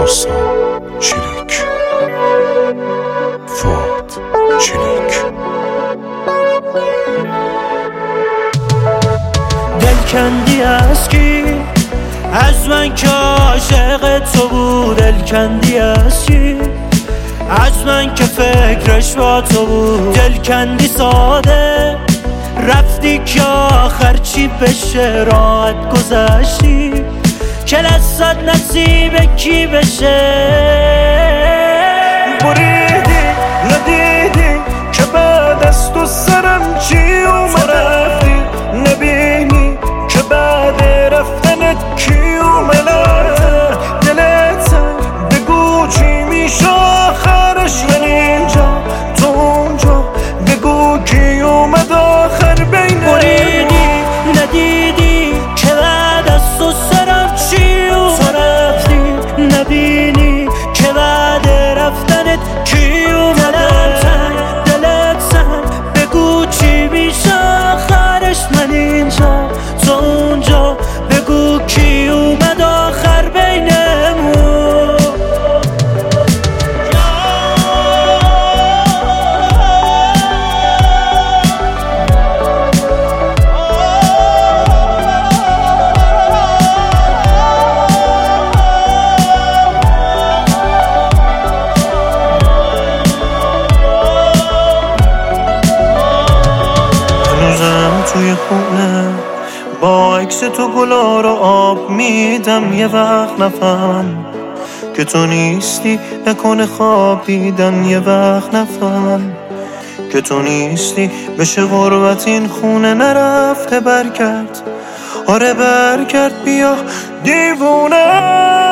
پارسا چریک، فؤاد چریک. دلکندی از کی؟ از من که عاشق تو بود. دلکندی از کی؟ از من که فکرش با تو بود. دلکندی ساده رفتی که آخر چی بشه؟ راحت گذشتی که لذت نصیب کی بشه؟ بریدی ندیدی که بعد از تو سرم چی اومد؟ رفتی نبینی که بعد رفتنت کی اومد؟ دلت بگو چی میشه آخرش؟ من اینجا تو اونجا، بگو کی اومد آخر بین؟ بریدی ندیدی که بعد از تو سرم چی اومد؟ رفتی نبینی که بعد رفتنت کی اومد؟ دلت سنگ بگو چی میشه آخرش؟ من اینجا تو اونجا، بگو کی اومد آخر بینمون؟ توی خونه با عکس تو گلا رو آب میدم. یه وقت نفهم که تو نیستی، نکنه خواب دیدن. یه وقت نفهم که تو نیستی، بشه غربت این خونه. نرفته برگرد، آره برگرد، بیا دیوونه.